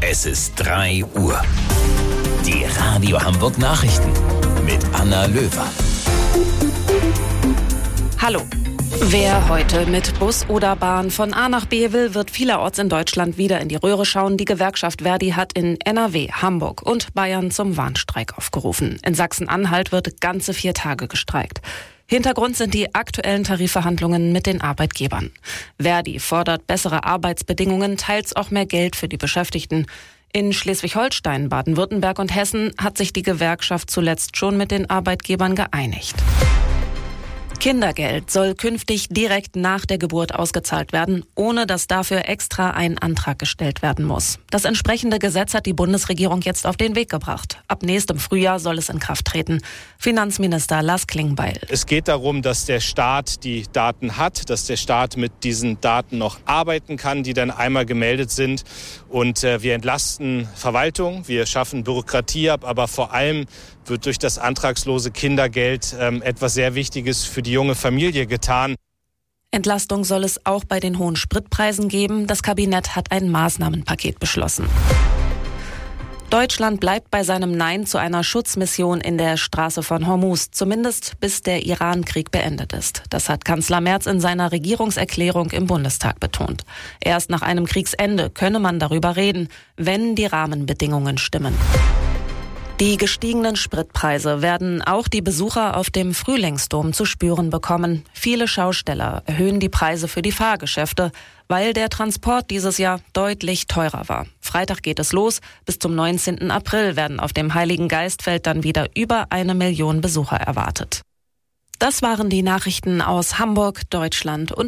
Es ist 3 Uhr. Die Radio Hamburg Nachrichten mit Anna Löwer. Hallo. Wer heute mit Bus oder Bahn von A nach B will, wird vielerorts in Deutschland wieder in die Röhre schauen. Die Gewerkschaft Verdi hat in NRW, Hamburg und Bayern zum Warnstreik aufgerufen. In Sachsen-Anhalt wird ganze 4 Tage gestreikt. Hintergrund sind die aktuellen Tarifverhandlungen mit den Arbeitgebern. Verdi fordert bessere Arbeitsbedingungen, teils auch mehr Geld für die Beschäftigten. In Schleswig-Holstein, Baden-Württemberg und Hessen hat sich die Gewerkschaft zuletzt schon mit den Arbeitgebern geeinigt. Kindergeld soll künftig direkt nach der Geburt ausgezahlt werden, ohne dass dafür extra ein Antrag gestellt werden muss. Das entsprechende Gesetz hat die Bundesregierung jetzt auf den Weg gebracht. Ab nächstem Frühjahr soll es in Kraft treten. Finanzminister Lars Klingbeil. Es geht darum, dass der Staat die Daten hat, dass der Staat mit diesen Daten noch arbeiten kann, die dann einmal gemeldet sind. Und wir entlasten Verwaltung, wir schaffen Bürokratie ab, aber vor allem wird durch das antragslose Kindergeld etwas sehr Wichtiges für die junge Familie getan. Entlastung soll es auch bei den hohen Spritpreisen geben. Das Kabinett hat ein Maßnahmenpaket beschlossen. Deutschland bleibt bei seinem Nein zu einer Schutzmission in der Straße von Hormuz, zumindest bis der Iran-Krieg beendet ist. Das hat Kanzler Merz in seiner Regierungserklärung im Bundestag betont. Erst nach einem Kriegsende könne man darüber reden, wenn die Rahmenbedingungen stimmen. Die gestiegenen Spritpreise werden auch die Besucher auf dem Frühlingsdom zu spüren bekommen. Viele Schausteller erhöhen die Preise für die Fahrgeschäfte, weil der Transport dieses Jahr deutlich teurer war. Freitag geht es los. Bis zum 19. April werden auf dem Heiligen Geistfeld dann wieder über 1 Million Besucher erwartet. Das waren die Nachrichten aus Hamburg, Deutschland und